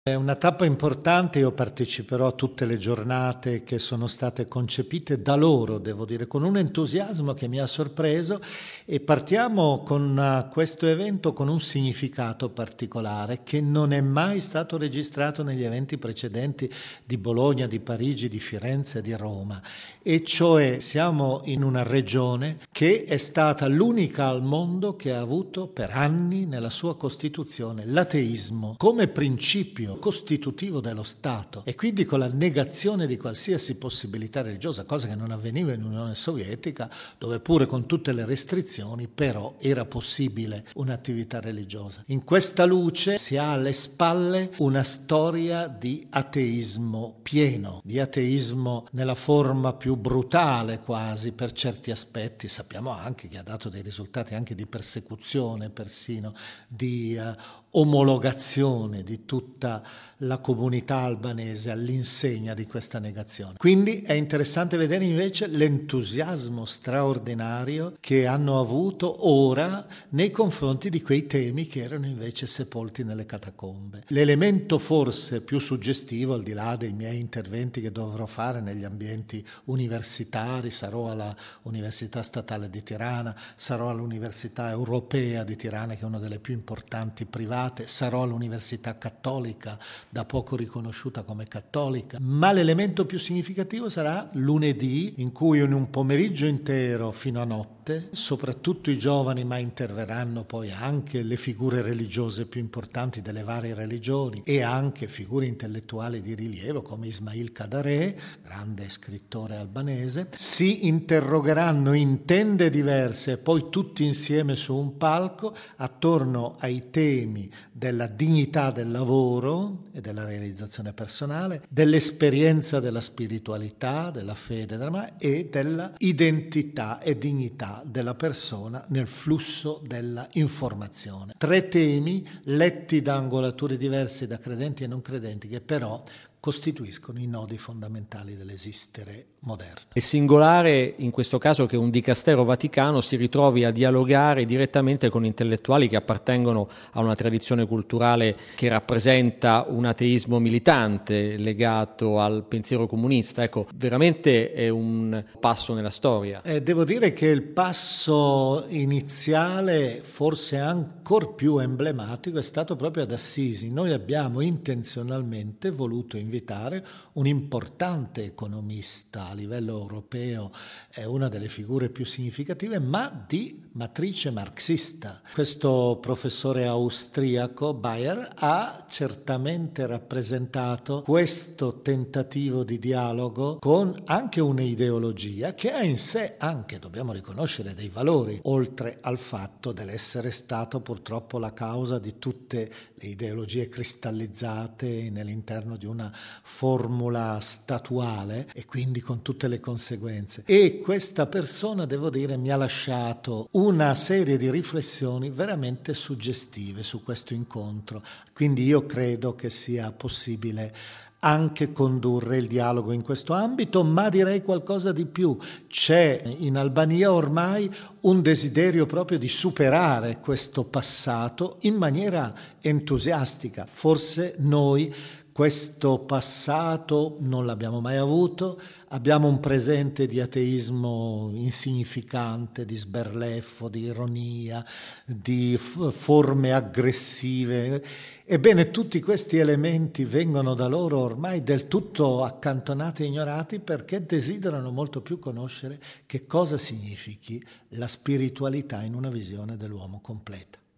È una tappa importante, io parteciperò a tutte le giornate che sono state concepite da loro, devo dire, con un entusiasmo che mi ha sorpreso, e partiamo con questo evento con un significato particolare che non è mai stato registrato negli eventi precedenti di Bologna, di Parigi, di Firenze, di Roma, e cioè siamo in una regione che è stata l'unica al mondo che ha avuto per anni nella sua Costituzione l'ateismo come principio costitutivo dello Stato, e quindi con la negazione di qualsiasi possibilità religiosa, cosa che non avveniva in Unione Sovietica, dove pure con tutte le restrizioni però era possibile un'attività religiosa. In questa luce si ha alle spalle una storia di ateismo pieno, di ateismo nella forma più brutale quasi per certi aspetti. Sappiamo anche che ha dato dei risultati anche di persecuzione, persino di omologazione di tutta la comunità albanese all'insegna di questa negazione. Quindi è interessante vedere invece l'entusiasmo straordinario che hanno avuto ora nei confronti di quei temi che erano invece sepolti nelle catacombe. L'elemento forse più suggestivo, al di là dei miei interventi che dovrò fare negli ambienti universitari, sarò alla Università Statale di Tirana, sarò all'Università Europea di Tirana, che è una delle più importanti private, sarò all'Università Cattolica, da poco riconosciuta come cattolica, ma l'elemento più significativo sarà lunedì, in cui in un pomeriggio intero fino a notte, soprattutto i giovani, ma interverranno poi anche le figure religiose più importanti delle varie religioni e anche figure intellettuali di rilievo come Ismail Kadare, grande scrittore albanese, si interrogheranno in tende diverse e poi tutti insieme su un palco attorno ai temi della dignità del lavoro e della realizzazione personale, dell'esperienza della spiritualità, della fede e della identità e dignità della persona nel flusso della informazione. 3 temi letti da angolature diverse, da credenti e non credenti, che però costituiscono i nodi fondamentali dell'esistere moderno. È singolare in questo caso che un dicastero vaticano si ritrovi a dialogare direttamente con intellettuali che appartengono a una tradizione culturale che rappresenta un ateismo militante legato al pensiero comunista. Ecco, veramente è un passo nella storia. Devo dire che il passo iniziale, forse ancor più emblematico, è stato proprio ad Assisi. Noi abbiamo intenzionalmente voluto invitare un importante economista a livello europeo, è una delle figure più significative, ma di matrice marxista. Questo professore austriaco, Bayer, ha certamente rappresentato questo tentativo di dialogo con anche un'ideologia che ha in sé anche, dobbiamo riconoscere, dei valori, oltre al fatto dell'essere stato purtroppo la causa di tutte le ideologie cristallizzate nell'interno di una formula statuale e quindi con tutte le conseguenze. E questa persona, devo dire, mi ha lasciato una serie di riflessioni veramente suggestive su questo incontro. Quindi io credo che sia possibile anche condurre il dialogo in questo ambito, ma direi qualcosa di più. C'è in Albania ormai un desiderio proprio di superare questo passato in maniera entusiastica. Forse noi questo passato non l'abbiamo mai avuto, abbiamo un presente di ateismo insignificante, di sberleffo, di ironia, di forme aggressive. Ebbene, tutti questi elementi vengono da loro ormai del tutto accantonati e ignorati, perché desiderano molto più conoscere che cosa significhi la spiritualità in una visione dell'uomo completa.